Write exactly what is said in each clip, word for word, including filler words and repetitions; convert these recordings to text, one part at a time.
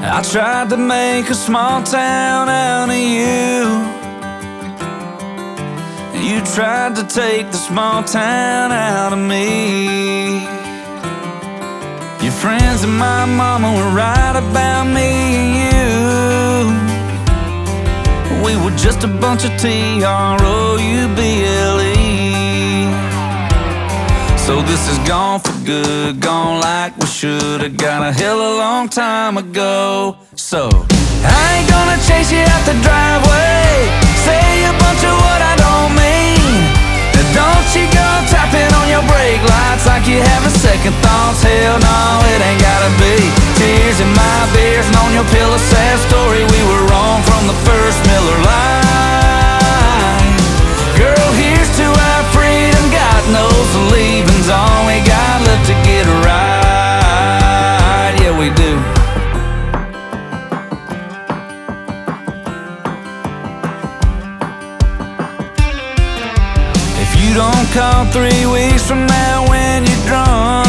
I tried to make a small town out of you. You tried to take the small town out of me. Your friends and my mama were right about me and you. We were just a bunch of T R O U B L E. So this is gone for good, gone like we should've. Got a hell of a long time ago. So I ain't gonna chase you out the driveway, say a bunch of what I don't mean. Now don't you go tapping on your brake lights like you having second thoughts. Hell no, it ain't gotta be tears in my beers and on your pillow sad story. We were wrong from the first Miller Lite. Girl, here's to our freedom. God knows the leaving's all we got left to get right. Yeah, we do. If you don't call three weeks from now when you're drunk,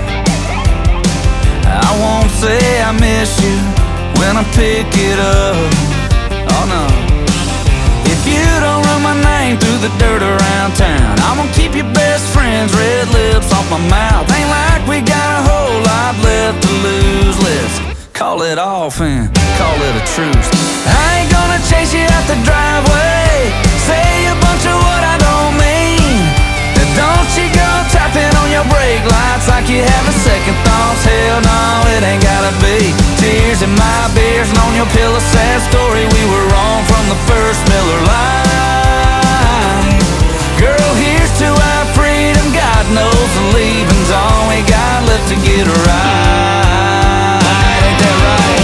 I won't say I miss you when I pick it up. Oh no. If you don't run my name through the dirt around town, I'm gonna keep your best friend's red lips off my mouth. Ain't like we got a whole lot left to lose. Let's call it off and call it a truce. I ain't gonna chase you out the driveway, say a bunch of what I don't mean. Now don't you go tapping on your brake lights like you having second thoughts. Hell no, it ain't gotta be tears in my beers and on your pillow sad story. We were wrong from the first Miller Lite. Girl, here's to our freedom. God knows the leaving's all we got left to get right. Ain't that right?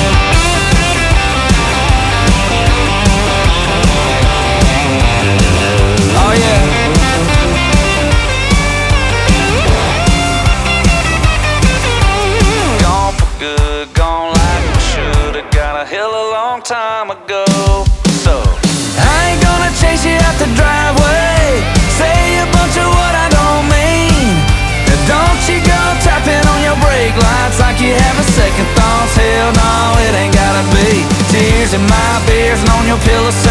Oh yeah. Gone for good, gone like we should've. Got a hell of a long time ago. So I ain't gonna chase you out the driveway, say a bunch of what I don't mean. Now don't you go tapping on your brake lights like you having second thoughts. Hell no, it ain't gotta be tears in my beers and on your pillow